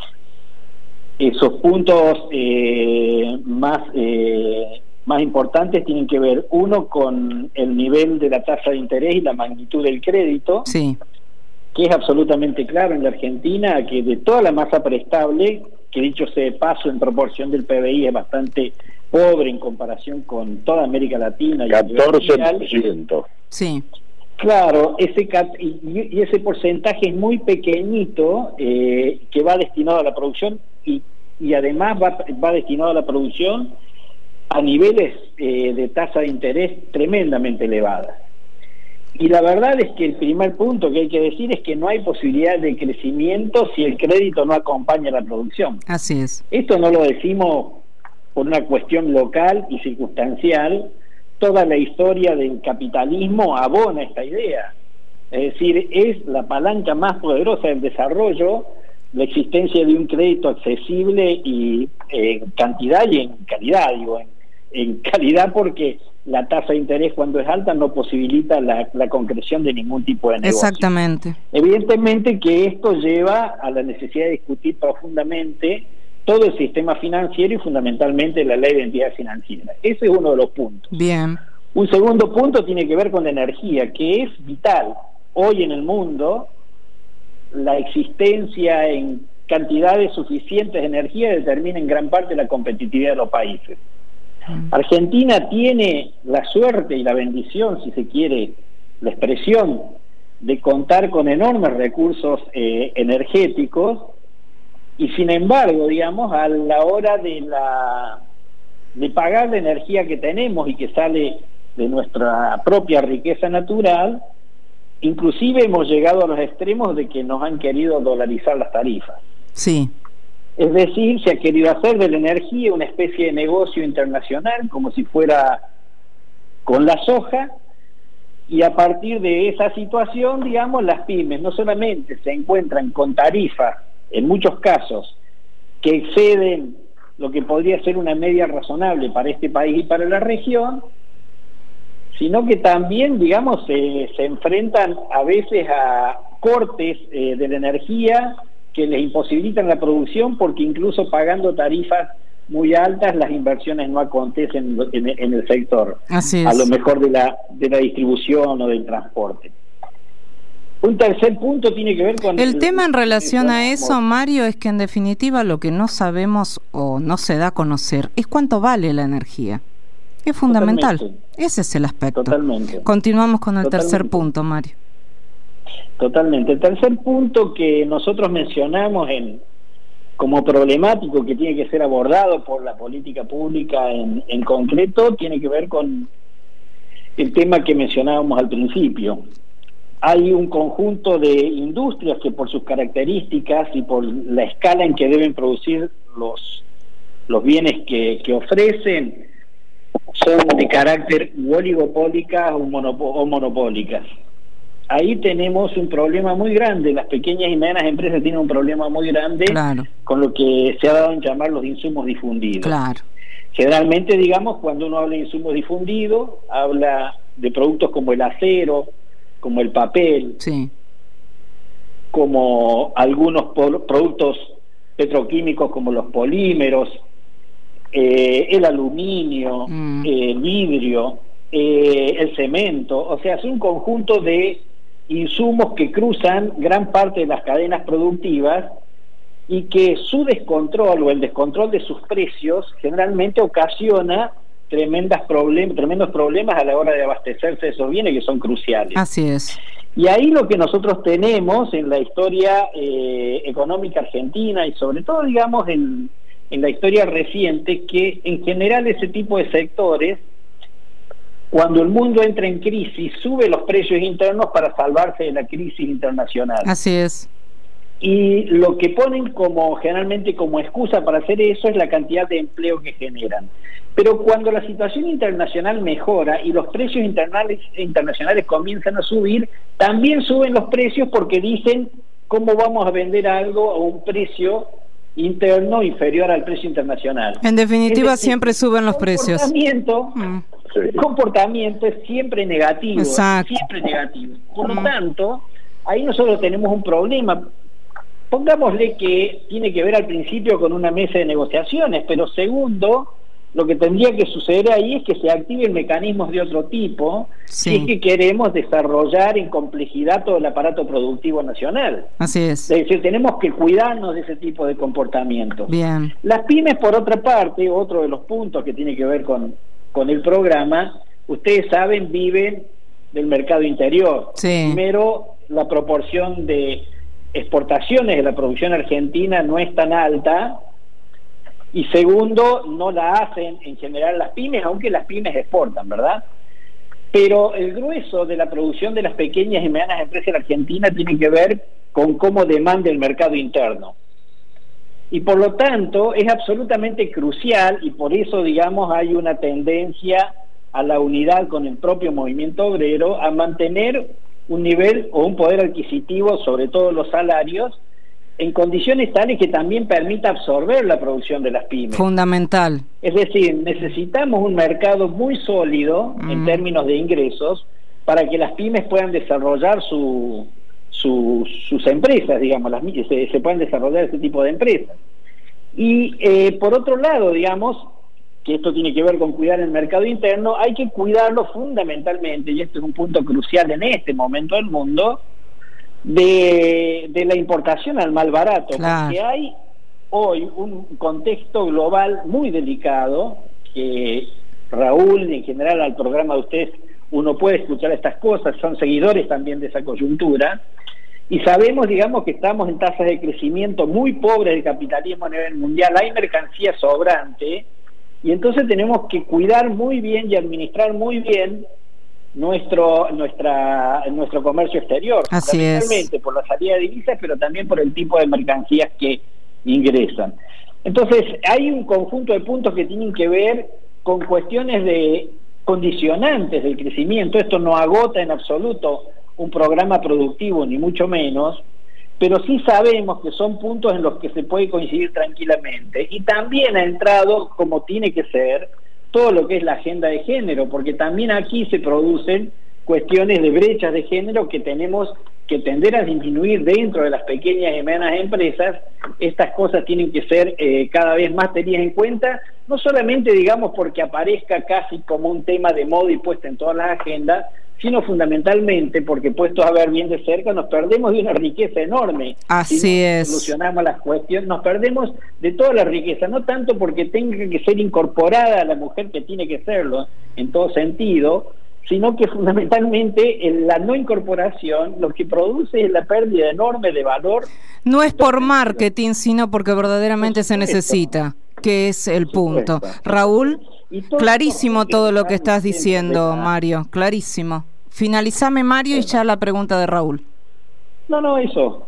Esos puntos eh, más eh, más importantes tienen que ver, uno, con el nivel de la tasa de interés y la magnitud del crédito, sí. que es absolutamente claro en la Argentina, que de toda la masa prestable, que dicho sea de paso en proporción del P B I es bastante pobre en comparación con toda América Latina. catorce por ciento. Sí. Claro, ese y ese porcentaje es muy pequeñito, eh, que va destinado a la producción y, y además va, va destinado a la producción a niveles eh, de tasa de interés tremendamente elevadas. Y la verdad es que el primer punto que hay que decir es que no hay posibilidad de crecimiento si el crédito no acompaña la producción. Así es. Esto no lo decimos por una cuestión local y circunstancial. Toda la historia del capitalismo abona esta idea. Es decir, es la palanca más poderosa del desarrollo la existencia de un crédito accesible y en cantidad y en calidad, digo, en, en calidad porque la tasa de interés cuando es alta no posibilita la, la concreción de ningún tipo de negocio. Exactamente. Evidentemente que esto lleva a la necesidad de discutir profundamente todo el sistema financiero y fundamentalmente la ley de entidades financieras. Ese es uno de los puntos. Bien. Un segundo punto tiene que ver con la energía, que es vital. Hoy en el mundo, la existencia en cantidades suficientes de energía determina en gran parte la competitividad de los países. Argentina tiene la suerte y la bendición, si se quiere, la expresión de contar con enormes recursos eh, energéticos y sin embargo, digamos, a la hora de la de pagar la energía que tenemos y que sale de nuestra propia riqueza natural, inclusive hemos llegado a los extremos de que nos han querido dolarizar las tarifas. Sí. Es decir, se ha querido hacer de la energía una especie de negocio internacional, como si fuera con la soja, y a partir de esa situación, digamos, las pymes no solamente se encuentran con tarifas, en muchos casos, que exceden lo que podría ser una media razonable para este país y para la región, sino que también, digamos, se, se enfrentan a veces a cortes eh, de la energía que les imposibilitan la producción porque incluso pagando tarifas muy altas las inversiones no acontecen en, en el sector. Así es. A lo mejor de la, de la distribución o del transporte. Un tercer punto tiene que ver con... El, el tema en relación a eso, Mario, es que en definitiva lo que no sabemos o no se da a conocer es cuánto vale la energía. Es fundamental. Totalmente. Ese es el aspecto. Totalmente. Continuamos con el Totalmente. tercer punto, Mario. Totalmente. El tercer punto que nosotros mencionamos en como problemático que tiene que ser abordado por la política pública en, en concreto tiene que ver con el tema que mencionábamos al principio. Hay un conjunto de industrias que por sus características y por la escala en que deben producir los, los bienes que, que ofrecen son de carácter oligopólicas o, monopo, o monopólicas. Ahí tenemos un problema muy grande. Las pequeñas y medianas empresas tienen un problema muy grande, claro, con lo que se ha dado en llamar los insumos difundidos. Claro. Generalmente, digamos, cuando uno habla de insumos difundidos, habla de productos como el acero, como el papel, sí, como algunos productos petroquímicos como los polímeros, eh, el aluminio, mm. eh, el vidrio, eh, el cemento. O sea, es un conjunto de insumos que cruzan gran parte de las cadenas productivas y que su descontrol o el descontrol de sus precios generalmente ocasiona tremendas problem- tremendos problemas a la hora de abastecerse de esos bienes que son cruciales. Así es. Y ahí lo que nosotros tenemos en la historia eh, económica argentina y sobre todo, digamos, en, en la historia reciente, que en general ese tipo de sectores, cuando el mundo entra en crisis, sube los precios internos para salvarse de la crisis internacional. Así es. Y lo que ponen como generalmente como excusa para hacer eso es la cantidad de empleo que generan. Pero cuando la situación internacional mejora y los precios internacionales, internacionales comienzan a subir, también suben los precios porque dicen cómo vamos a vender algo a un precio interno inferior al precio internacional. En definitiva, decir, siempre suben los precios. Comportamiento, mm. El comportamiento es siempre negativo. Exacto. Siempre negativo. Por lo mm. tanto, ahí nosotros tenemos un problema. Pongámosle que tiene que ver al principio con una mesa de negociaciones, pero segundo, lo que tendría que suceder ahí es que se activen mecanismos de otro tipo, sí. si es que queremos desarrollar en complejidad todo el aparato productivo nacional. Así es. Es decir, tenemos que cuidarnos de ese tipo de comportamientos. Bien. Las pymes, por otra parte, otro de los puntos que tiene que ver con, con el programa, ustedes saben, viven del mercado interior. Sí. Primero, la proporción de exportaciones de la producción argentina no es tan alta, y segundo, no la hacen en general las pymes, aunque las pymes exportan, ¿verdad? Pero el grueso de la producción de las pequeñas y medianas empresas en Argentina tiene que ver con cómo demanda el mercado interno. Y por lo tanto es absolutamente crucial, y por eso, digamos, hay una tendencia a la unidad con el propio movimiento obrero, a mantener un nivel o un poder adquisitivo, sobre todo los salarios, en condiciones tales que también permita absorber la producción de las pymes. Fundamental. Es decir, necesitamos un mercado muy sólido mm. en términos de ingresos para que las pymes puedan desarrollar su, su, sus empresas, digamos, las, se, se puedan desarrollar este tipo de empresas. Y eh, por otro lado, digamos, que esto tiene que ver con cuidar el mercado interno, hay que cuidarlo fundamentalmente, y esto es un punto crucial en este momento del mundo, de, de la importación al mal barato, claro. Porque hay hoy un contexto global muy delicado, que Raúl, en general al programa de ustedes, uno puede escuchar estas cosas, son seguidores también de esa coyuntura, y sabemos, digamos, que estamos en tasas de crecimiento muy pobres del capitalismo a nivel mundial, hay mercancía sobrante, y entonces tenemos que cuidar muy bien y administrar muy bien nuestro nuestra nuestro comercio exterior, Así fundamentalmente es. por la salida de divisas, pero también por el tipo de mercancías que ingresan. Entonces hay un conjunto de puntos que tienen que ver con cuestiones de condicionantes del crecimiento. Esto no agota en absoluto un programa productivo, ni mucho menos, pero sí sabemos que son puntos en los que se puede coincidir tranquilamente. Y también ha entrado, como tiene que ser, todo lo que es la agenda de género, porque también aquí se producen cuestiones de brechas de género que tenemos que tender a disminuir dentro de las pequeñas y medianas empresas. Estas cosas tienen que ser eh, cada vez más tenidas en cuenta, no solamente, digamos, porque aparezca casi como un tema de moda y puesta en todas las agendas, sino fundamentalmente porque, puestos a ver bien de cerca, nos perdemos de una riqueza enorme. Así si no es. solucionamos las cuestiones, nos perdemos de toda la riqueza, no tanto porque tenga que ser incorporada a la mujer, que tiene que serlo en todo sentido, sino que fundamentalmente en la no incorporación lo que produce es la pérdida enorme de valor. No es por marketing, sino porque verdaderamente se necesita, que es el punto. Raúl, clarísimo todo lo que estás diciendo, Mario, clarísimo. Finalizame, Mario, y ya la pregunta de Raúl. No, no, eso.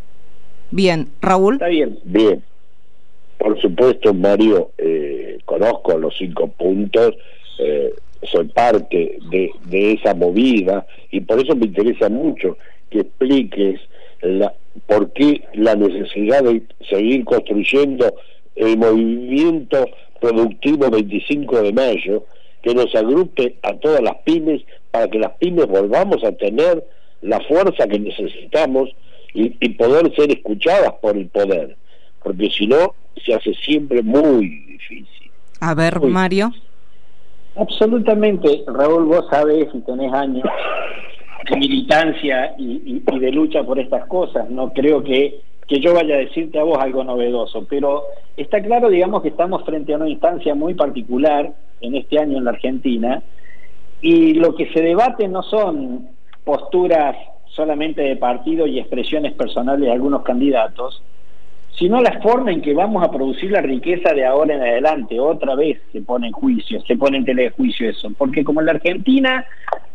Bien, Raúl. Está bien. Bien. Por supuesto, Mario, eh, conozco los cinco puntos, eh, soy parte de, de esa movida, y por eso me interesa mucho que expliques la, por qué la necesidad de seguir construyendo el movimiento productivo veinticinco de mayo, que nos agrupe a todas las pymes para que las pymes volvamos a tener la fuerza que necesitamos y, y poder ser escuchadas por el poder, porque si no se hace siempre muy difícil. A ver, muy Mario. Absolutamente, Raúl, vos sabés y tenés años de militancia y, y, y de lucha por estas cosas. No creo que, que yo vaya a decirte a vos algo novedoso, pero está claro, digamos, que estamos frente a una instancia muy particular en este año en la Argentina, y lo que se debate no son posturas solamente de partido y expresiones personales de algunos candidatos, sino la forma en que vamos a producir la riqueza de ahora en adelante. Otra vez se pone en juicio, se pone en tela de juicio eso, porque como en la Argentina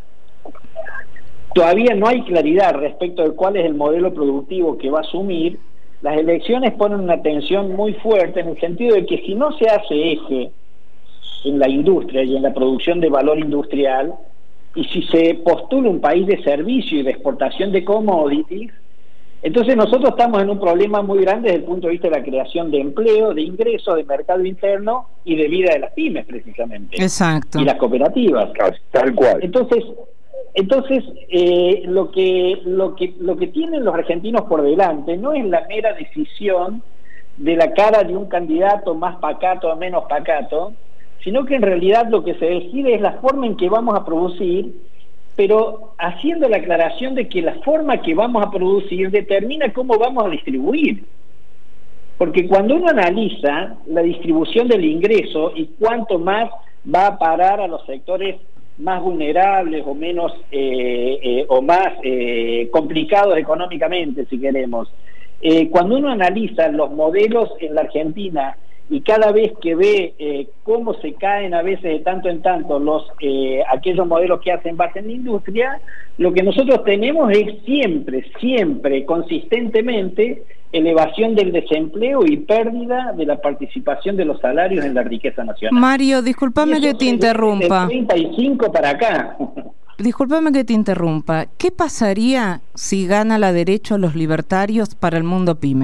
todavía no hay claridad respecto de cuál es el modelo productivo que va a asumir, las elecciones ponen una tensión muy fuerte en el sentido de que si no se hace eje en la industria y en la producción de valor industrial, y si se postula un país de servicio y de exportación de commodities, entonces nosotros estamos en un problema muy grande desde el punto de vista de la creación de empleo, de ingresos, de mercado interno y de vida de las pymes, precisamente. Exacto. Y las cooperativas. Tal cual. Entonces, entonces eh, lo que lo que lo que tienen los argentinos por delante no es la mera decisión de la cara de un candidato más pacato o menos pacato, sino que en realidad lo que se decide es la forma en que vamos a producir, pero haciendo la aclaración de que la forma que vamos a producir determina cómo vamos a distribuir. Porque cuando uno analiza la distribución del ingreso y cuánto más va a parar a los sectores más vulnerables o menos eh, eh, o más eh, complicados económicamente, si queremos, eh, cuando uno analiza los modelos en la Argentina y cada vez que ve eh, cómo se caen a veces de tanto en tanto los eh, aquellos modelos que hacen base en la industria, lo que nosotros tenemos es siempre, siempre, consistentemente, elevación del desempleo y pérdida de la participación de los salarios en la riqueza nacional. Mario, discúlpame que te interrumpa. De treinta y cinco para acá. Discúlpame que te interrumpa. ¿Qué pasaría si gana la derecha a los libertarios para el mundo pyme?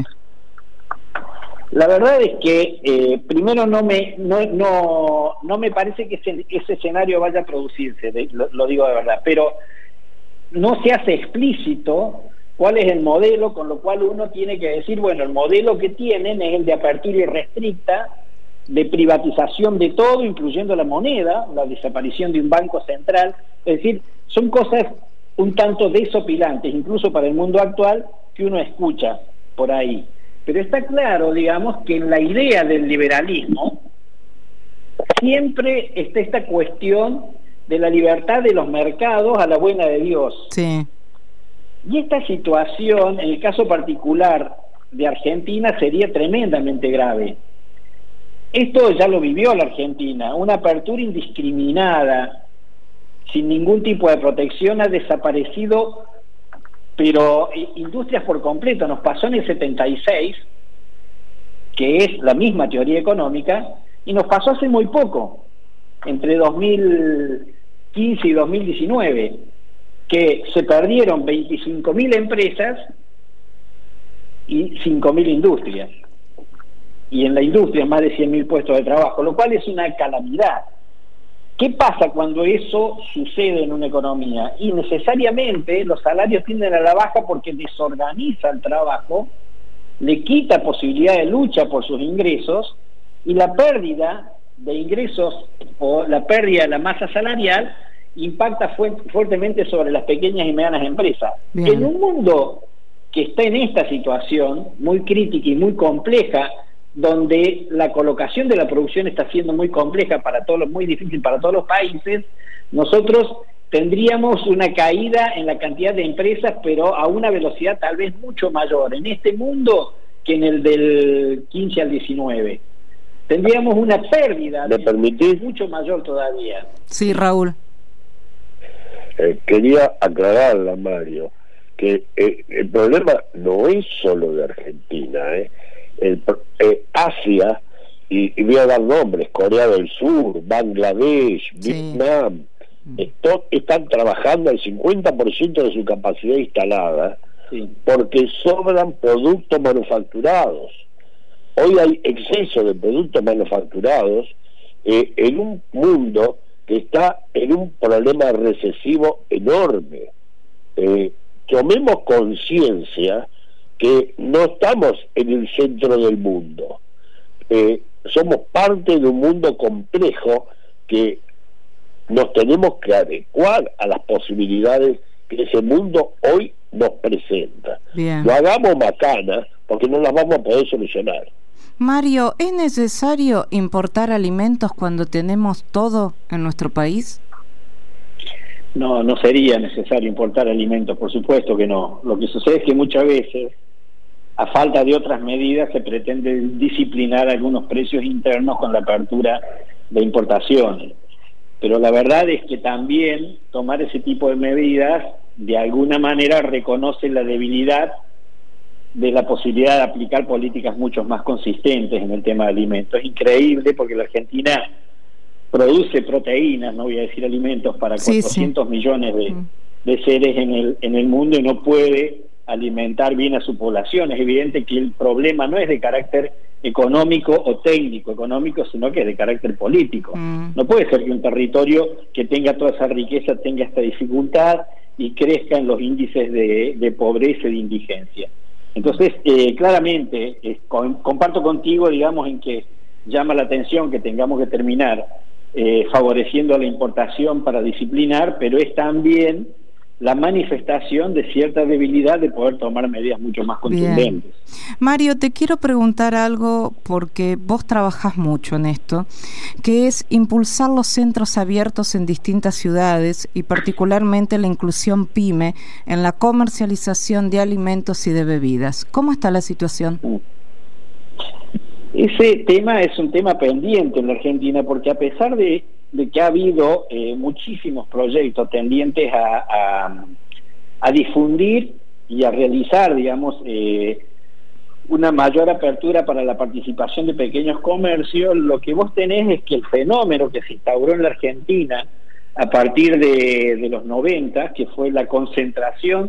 La verdad es que eh, primero no me no, no no me parece que ese, ese escenario vaya a producirse, de, lo, lo digo de verdad, pero no se hace explícito cuál es el modelo, con lo cual uno tiene que decir, bueno, el modelo que tienen es el de apertura irrestricta, de privatización de todo, incluyendo la moneda, la desaparición de un banco central, es decir, son cosas un tanto desopilantes, incluso para el mundo actual, que uno escucha por ahí. Pero está claro, digamos, que en la idea del liberalismo siempre está esta cuestión de la libertad de los mercados a la buena de Dios. Sí. Y esta situación, en el caso particular de Argentina, sería tremendamente grave. Esto ya lo vivió la Argentina, una apertura indiscriminada, sin ningún tipo de protección, ha desaparecido, pero industrias por completo. Nos pasó en el setenta y seis, que es la misma teoría económica, y nos pasó hace muy poco, entre dos mil quince y dos mil diecinueve, que se perdieron veinticinco mil empresas y cinco mil industrias, y en la industria más de cien mil puestos de trabajo, lo cual es una calamidad. ¿Qué pasa cuando eso sucede en una economía? Y necesariamente los salarios tienden a la baja porque desorganiza el trabajo, le quita posibilidad de lucha por sus ingresos, y la pérdida de ingresos o la pérdida de la masa salarial impacta fu fuertemente sobre las pequeñas y medianas empresas. Bien. En un mundo que está en esta situación muy crítica y muy compleja, donde la colocación de la producción está siendo muy compleja para todos los, muy difícil para todos los países, nosotros tendríamos una caída en la cantidad de empresas, pero a una velocidad tal vez mucho mayor en este mundo que en el del quince al diecinueve. Tendríamos una pérdida ¿Me permitís? mucho mayor todavía. Sí, Raúl. Eh, quería aclararle a Mario que eh, el problema no es solo de Argentina, ¿eh? El, eh, Asia, y, y voy a dar nombres, Corea del Sur, Bangladesh, sí. Vietnam, esto, están trabajando al cincuenta por ciento de su capacidad instalada, sí, porque sobran productos manufacturados. Hoy hay exceso de productos manufacturados eh, en un mundo que está en un problema recesivo enorme. Eh, tomemos conciencia que no estamos en el centro del mundo, eh, somos parte de un mundo complejo que nos tenemos que adecuar a las posibilidades que ese mundo hoy nos presenta. Bien. Lo hagamos macana, porque no las vamos a poder solucionar. Mario, ¿es necesario importar alimentos cuando tenemos todo en nuestro país? No, no sería necesario importar alimentos, por supuesto que no. Lo que sucede es que muchas veces, a falta de otras medidas, se pretende disciplinar algunos precios internos con la apertura de importaciones. Pero la verdad es que también tomar ese tipo de medidas de alguna manera reconoce la debilidad de la posibilidad de aplicar políticas mucho más consistentes en el tema de alimentos. Es increíble porque la Argentina produce proteínas, no voy a decir alimentos, para sí, cuatrocientos sí. millones de, de seres en el, en el mundo, y no puede alimentar bien a su población. Es evidente que el problema no es de carácter económico o técnico económico, sino que es de carácter político. Mm. No puede ser que un territorio que tenga toda esa riqueza tenga esta dificultad y crezca en los índices de, de pobreza y de indigencia. Entonces, eh, claramente, eh, con, comparto contigo, digamos, en que llama la atención que tengamos que terminar eh, favoreciendo a la importación para disciplinar, pero es también la manifestación de cierta debilidad de poder tomar medidas mucho más contundentes. Bien. Mario, te quiero preguntar algo, porque vos trabajás mucho en esto, que es impulsar los centros abiertos en distintas ciudades y particularmente la inclusión PYME en la comercialización de alimentos y de bebidas. ¿Cómo está la situación? Ese tema es un tema pendiente en la Argentina, porque a pesar de de que ha habido eh, muchísimos proyectos tendientes a, a, a difundir y a realizar, digamos, eh, una mayor apertura para la participación de pequeños comercios, lo que vos tenés es que el fenómeno que se instauró en la Argentina a partir de, de los noventa, que fue la concentración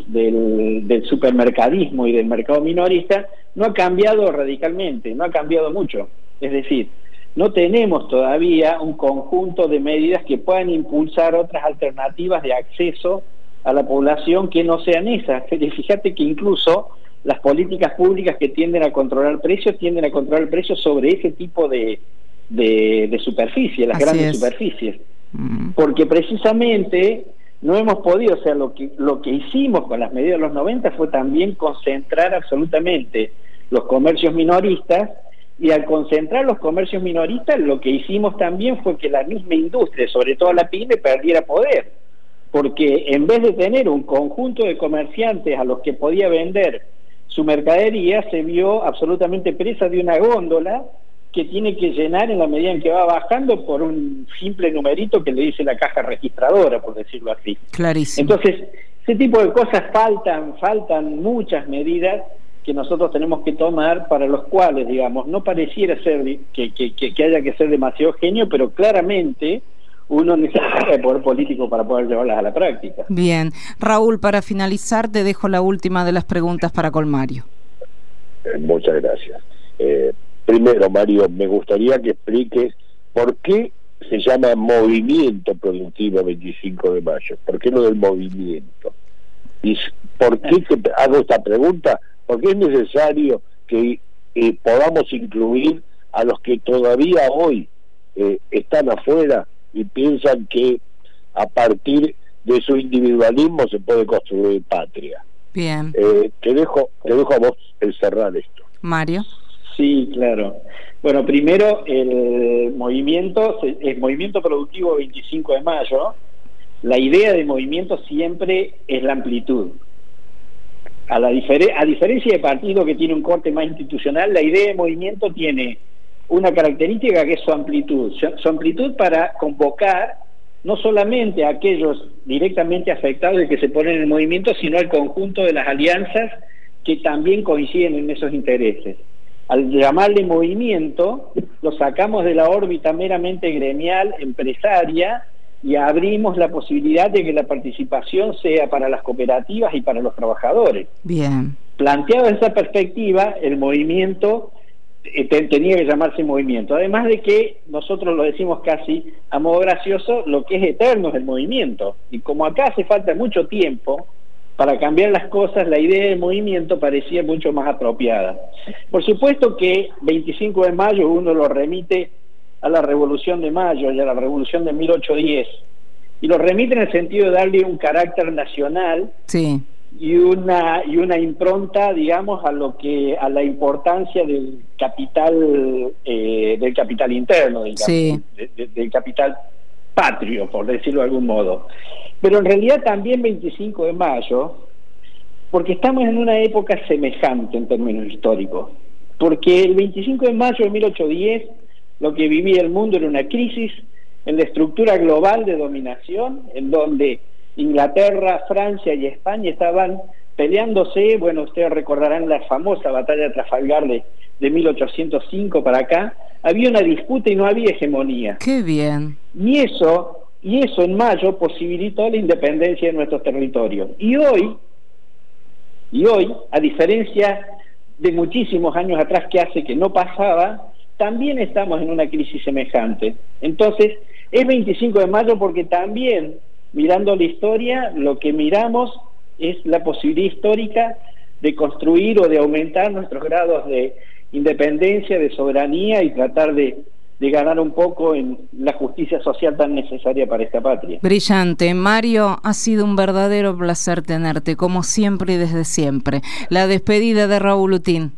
del, del supermercadismo y del mercado minorista, no ha cambiado radicalmente, no ha cambiado mucho. Es decir, no tenemos todavía un conjunto de medidas que puedan impulsar otras alternativas de acceso a la población que no sean esas. Fíjate que incluso las políticas públicas que tienden a controlar precios, tienden a controlar precios sobre ese tipo de, de, de superficie, las Así grandes es. superficies. Mm. Porque precisamente no hemos podido, o sea, lo que, lo que hicimos con las medidas de los noventa fue también concentrar absolutamente los comercios minoristas. Y al concentrar los comercios minoristas, lo que hicimos también fue que la misma industria, sobre todo la PYME, perdiera poder. Porque en vez de tener un conjunto de comerciantes a los que podía vender su mercadería, se vio absolutamente presa de una góndola que tiene que llenar en la medida en que va bajando por un simple numerito que le dice la caja registradora, por decirlo así. Clarísimo. Entonces, ese tipo de cosas faltan, faltan muchas medidas que nosotros tenemos que tomar, para los cuales, digamos, no pareciera ser que, que, que haya que ser demasiado genio, pero claramente uno necesita de poder político para poder llevarlas a la práctica. Bien. Raúl, para finalizar, te dejo la última de las preguntas para Colmario. Eh, muchas gracias. Eh, primero, Mario, me gustaría que expliques por qué se llama Movimiento Productivo veinticinco de mayo. ¿Por qué lo del movimiento? ¿Y por qué te hago esta pregunta? Porque es necesario que eh, podamos incluir a los que todavía hoy eh, están afuera y piensan que a partir de su individualismo se puede construir patria. Bien. Eh, te dejo, te dejo a vos el cerrar esto. Mario. Sí, claro. Bueno, primero el movimiento, el movimiento productivo veinticinco de mayo, la idea de movimiento siempre es la amplitud. A, la difere a diferencia de partido que tiene un corte más institucional, la idea de movimiento tiene una característica que es su amplitud. Su amplitud para convocar no solamente a aquellos directamente afectados de que se ponen en el movimiento, sino al conjunto de las alianzas que también coinciden en esos intereses. Al llamarle movimiento, lo sacamos de la órbita meramente gremial, empresaria, y abrimos la posibilidad de que la participación sea para las cooperativas y para los trabajadores. Bien. Planteado desde esa perspectiva, el movimiento eh, tenía que llamarse movimiento. Además de que nosotros lo decimos casi a modo gracioso, lo que es eterno es el movimiento. Y como acá hace falta mucho tiempo para cambiar las cosas, la idea del movimiento parecía mucho más apropiada. Por supuesto que veinticinco de mayo uno lo remite a la Revolución de Mayo y a la Revolución de mil ochocientos diez, y lo remite en el sentido de darle un carácter nacional, sí, y una y una impronta, digamos, a lo que a la importancia del capital eh, del capital interno, del, sí. de, de, del capital patrio, por decirlo de algún modo. Pero en realidad también veinticinco de mayo, porque estamos en una época semejante en términos históricos, porque el veinticinco de mayo de mil ochocientos diez lo que vivía el mundo era una crisis en la estructura global de dominación, en donde Inglaterra, Francia y España estaban peleándose. Bueno, ustedes recordarán la famosa batalla de Trafalgar de, de mil ochocientos cinco para acá. Había una disputa y no había hegemonía. ¡Qué bien! Y eso, y eso en mayo posibilitó la independencia de nuestros territorios. Y hoy, y hoy, a diferencia de muchísimos años atrás que hace que no pasaba, también estamos en una crisis semejante. Entonces, es veinticinco de mayo porque también, mirando la historia, lo que miramos es la posibilidad histórica de construir o de aumentar nuestros grados de independencia, de soberanía y tratar de, de ganar un poco en la justicia social tan necesaria para esta patria. Brillante. Mario, ha sido un verdadero placer tenerte, como siempre y desde siempre. La despedida de Raúl Utín.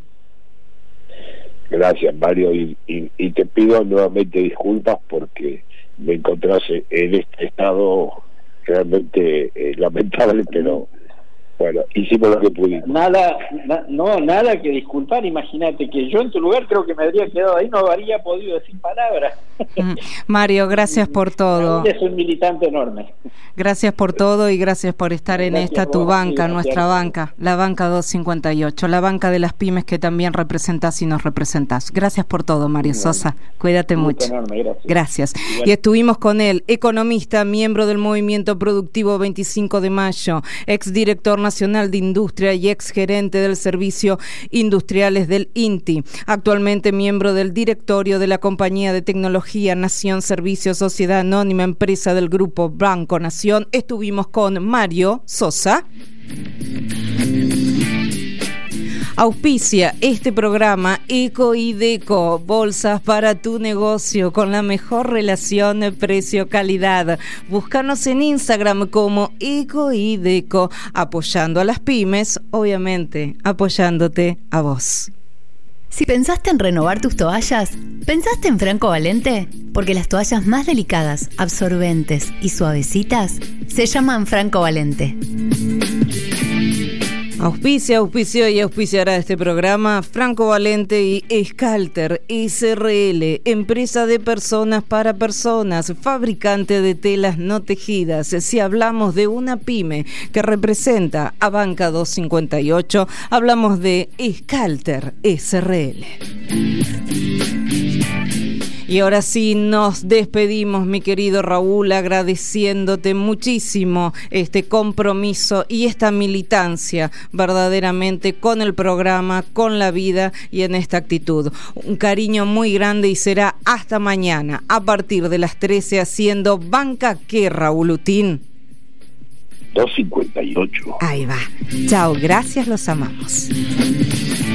Gracias, Mario, y, y, y te pido nuevamente disculpas porque me encontrase en este estado realmente eh, lamentable, pero bueno, hicimos lo que pudimos. Nada, na, no, nada que disculpar. Imagínate que yo en tu lugar creo que me habría quedado ahí, no habría podido decir palabras. Mm. Mario, gracias por todo. Es un militante enorme. Gracias por todo y gracias por estar en gracias esta, tu banca, nuestra banca, la banca doscientos cincuenta y ocho, la banca de las pymes que también representás y nos representás. Gracias por todo, Mario bueno, Sosa. Cuídate mucho. Enorme, gracias. Gracias. Y, y estuvimos con él, economista, miembro del Movimiento Productivo veinticinco de mayo, exdirector nacional de industria y exgerente del Servicio Industriales del I N T I. Actualmente miembro del directorio de la compañía de tecnología Nación Servicios Sociedad Anónima, empresa del grupo Banco Nación. Estuvimos con Mario Sosa. Auspicia este programa Ecoideco, bolsas para tu negocio con la mejor relación precio-calidad. Búscanos en Instagram como Ecoideco, apoyando a las pymes, obviamente apoyándote a vos. Si pensaste en renovar tus toallas, ¿pensaste en Franco Valente? Porque las toallas más delicadas, absorbentes y suavecitas se llaman Franco Valente. Auspicia, auspició y auspiciará este programa Franco Valente y Escalter S R L, empresa de personas para personas, fabricante de telas no tejidas. Si hablamos de una pyme que representa a Banca doscientos cincuenta y ocho, hablamos de Escalter S R L. Y ahora sí nos despedimos, mi querido Raúl, agradeciéndote muchísimo este compromiso y esta militancia verdaderamente con el programa, con la vida y en esta actitud. Un cariño muy grande y será hasta mañana a partir de las trece haciendo Banca que Raúl Utín. doscientos cincuenta y ocho. Ahí va. Chao, gracias, los amamos.